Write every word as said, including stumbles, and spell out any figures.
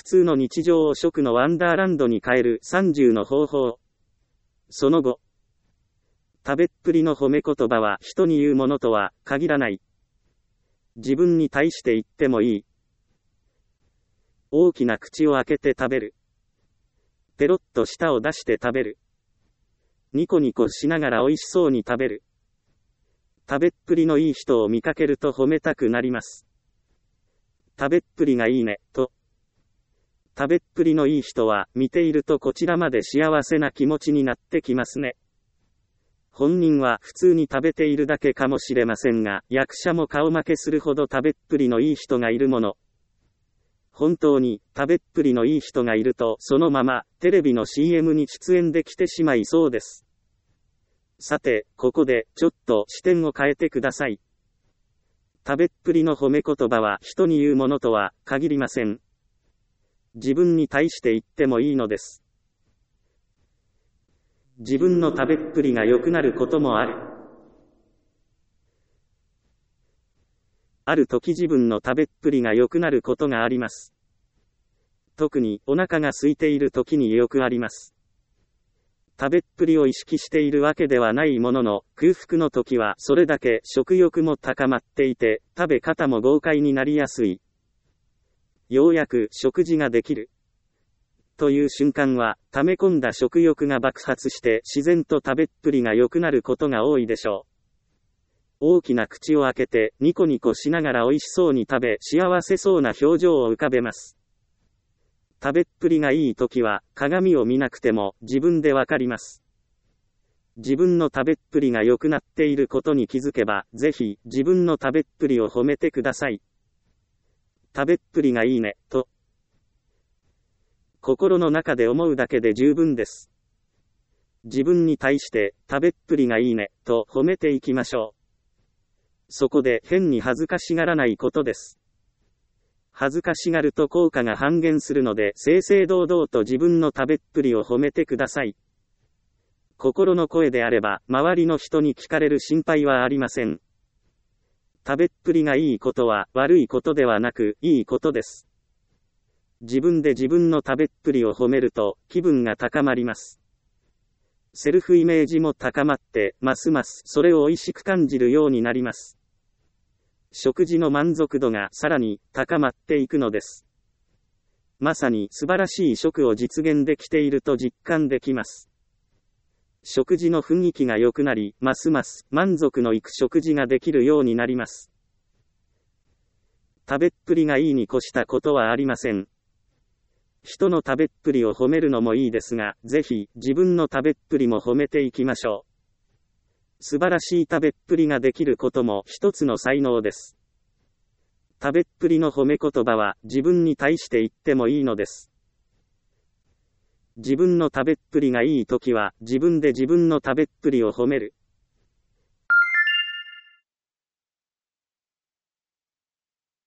普通の日常を食のワンダーランドに変えるさんじゅうの方法。その後。食べっぷりの褒め言葉は人に言うものとは限らない。自分に対して言ってもいい。大きな口を開けて食べる。ペロッと舌を出して食べる。ニコニコしながら美味しそうに食べる。食べっぷりのいい人を見かけると褒めたくなります。食べっぷりがいいね、と。食べっぷりのいい人は見ているとこちらまで幸せな気持ちになってきますね。本人は普通に食べているだけかもしれませんが、役者も顔負けするほど食べっぷりのいい人がいるもの。本当に食べっぷりのいい人がいるとそのままテレビの シーエム に出演できてしまいそうです。さて、ここでちょっと視点を変えてください。食べっぷりの褒め言葉は人に言うものとは限りません。自分に対して言ってもいいのです。自分の食べっぷりが良くなることもある。ある時自分の食べっぷりが良くなることがあります。特にお腹が空いている時によくあります。食べっぷりを意識しているわけではないものの、空腹の時はそれだけ食欲も高まっていて、食べ方も豪快になりやすい。ようやく食事ができる。という瞬間は、溜め込んだ食欲が爆発して自然と食べっぷりが良くなることが多いでしょう。大きな口を開けてニコニコしながら美味しそうに食べ幸せそうな表情を浮かべます。食べっぷりがいいときは鏡を見なくても自分でわかります。自分の食べっぷりが良くなっていることに気づけばぜひ自分の食べっぷりを褒めてください。食べっぷりがいいね、と心の中で思うだけで十分です。自分に対して食べっぷりがいいね、と褒めていきましょう。そこで変に恥ずかしがらないことです。恥ずかしがると効果が半減するので正々堂々と自分の食べっぷりを褒めてください。心の声であれば周りの人に聞かれる心配はありません。食べっぷりがいいことは悪いことではなくいいことです。自分で自分の食べっぷりを褒めると気分が高まります。セルフイメージも高まってますますそれを美味しく感じるようになります。食事の満足度がさらに高まっていくのです。まさに素晴らしい食を実現できていると実感できます。食事の雰囲気が良くなり、ますます満足のいく食事ができるようになります。食べっぷりがいいに越したことはありません。人の食べっぷりを褒めるのもいいですが、ぜひ自分の食べっぷりも褒めていきましょう。素晴らしい食べっぷりができることも一つの才能です。食べっぷりの褒め言葉は自分に対して言ってもいいのです。自分の食べっぷりがいいときは自分で自分の食べっぷりを褒める。